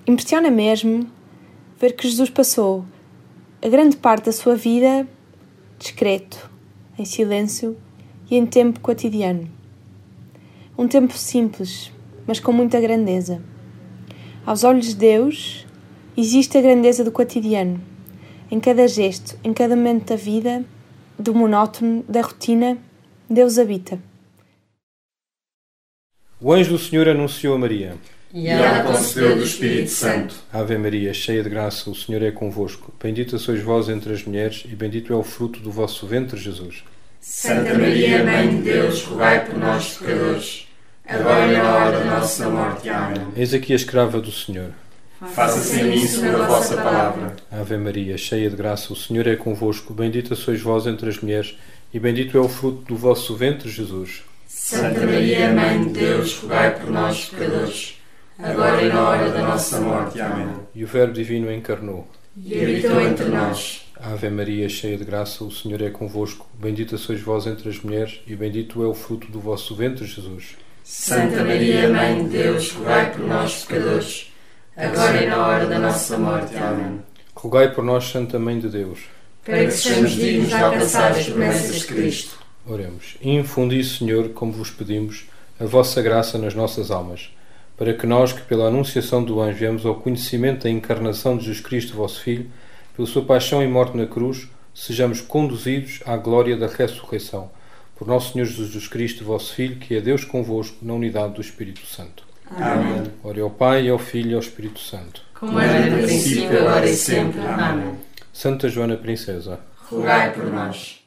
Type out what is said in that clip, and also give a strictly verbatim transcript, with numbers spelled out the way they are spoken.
Impressiona mesmo ver que Jesus passou a grande parte da sua vida discreto, em silêncio e em tempo cotidiano. Um tempo simples, mas com muita grandeza. Aos olhos de Deus, existe a grandeza do cotidiano. Em cada gesto, em cada momento da vida, do monótono, da rotina, Deus habita. O anjo do Senhor anunciou a Maria. E ela concebeu do Espírito Santo. Ave Maria, cheia de graça, o Senhor é convosco. Bendita sois vós entre as mulheres, e bendito é o fruto do vosso ventre, Jesus. Santa Maria, Mãe de Deus, rogai por nós, pecadores, agora e na hora da nossa morte. Amém. Eis aqui a escrava do Senhor. Faça-se em mim segundo a vossa palavra. Ave Maria, cheia de graça, o Senhor é convosco. Bendita sois vós entre as mulheres, e bendito é o fruto do vosso ventre, Jesus. Santa Maria, Mãe de Deus, rogai por nós, pecadores, agora e na hora da nossa morte. Amém. E o Verbo Divino encarnou. E habitou entre nós. Ave Maria, cheia de graça, o Senhor é convosco. Bendita sois vós entre as mulheres, e bendito é o fruto do vosso ventre, Jesus. Santa Maria, Mãe de Deus, rogai por nós, pecadores, agora e na hora da nossa morte. Amém. Rogai por nós, Santa Mãe de Deus, para que sejamos dignos de alcançar as promessas de Cristo. Oremos. Infundi, Senhor, como vos pedimos, a vossa graça nas nossas almas, para que nós, que pela anunciação do anjo viemos ao conhecimento da encarnação de Jesus Cristo, vosso Filho, pela sua paixão e morte na cruz, sejamos conduzidos à glória da ressurreição. Por nosso Senhor Jesus Cristo, vosso Filho, que é Deus convosco, na unidade do Espírito Santo. Amém. Ore ao Pai, e ao Filho e ao Espírito Santo. Como era no princípio, agora e sempre. Amém. Santa Joana Princesa, rogai por nós.